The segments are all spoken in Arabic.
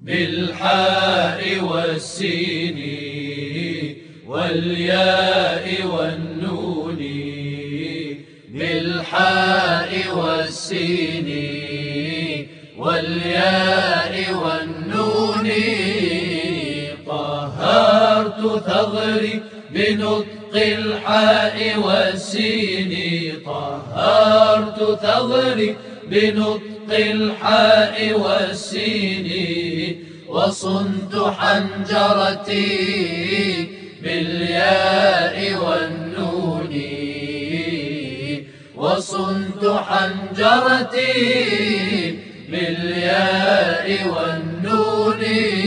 بالحاء والسين والياء والنون، بالحاء والسين والياء والنون. طهرت ثغري بنطق الحاء والسين، طهرت ثغري بنطق الحاء والسين. وصنت حنجرتي بالياء والنون، وصنت حنجرتي بالياء والنون.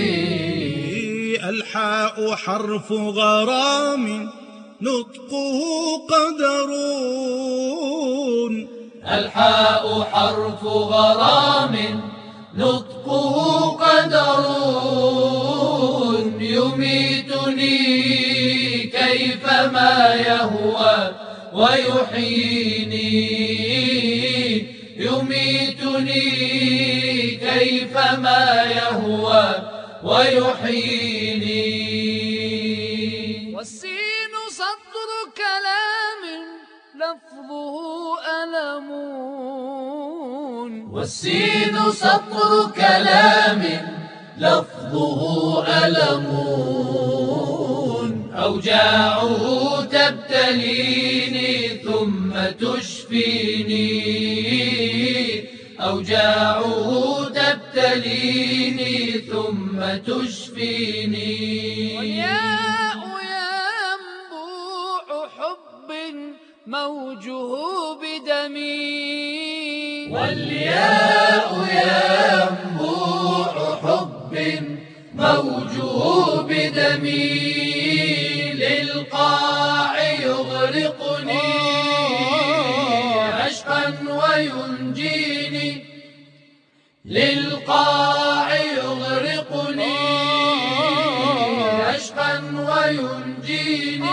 الحاء حرف غرام نطقه قدر، الحاء حرف غرام نطقه قدر. يميتني كيفما يهوى ويحييني، يميتني كيفما يهوى ويحييني. والسين سطر كلام لفظه ألم، والسين سطر كلام لفظه ألم. أوجاعه تبتليني ثم تشفيني، أوجاعه تبتليني ثم تشفيني. والياء ينبوع حب موجه بدمي، والياء ينبوع حب موجه بدمي. للقاع يغرقني عشقا وينجيني، للقاع يغرقني عشقا وينجيني.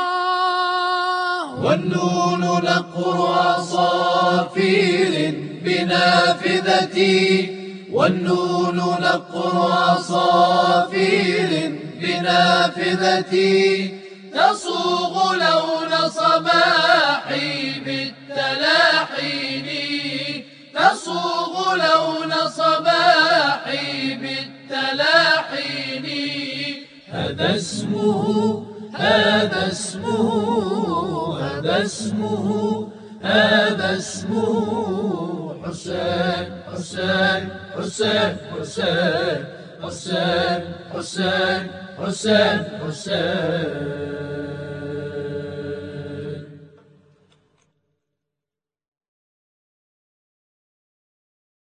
والنون نقر عصافير بنافذتي، والنون نقر عصافير بنافذتي. تصوغ لون صباحي بالتلاحين، تصوغ لون صباحي بالتلاحين. هذا اسمه، هذا اسمه، هذا اسمه، هذا اسمه حسين حسين حسين حسين حسين حسين حسين حسين.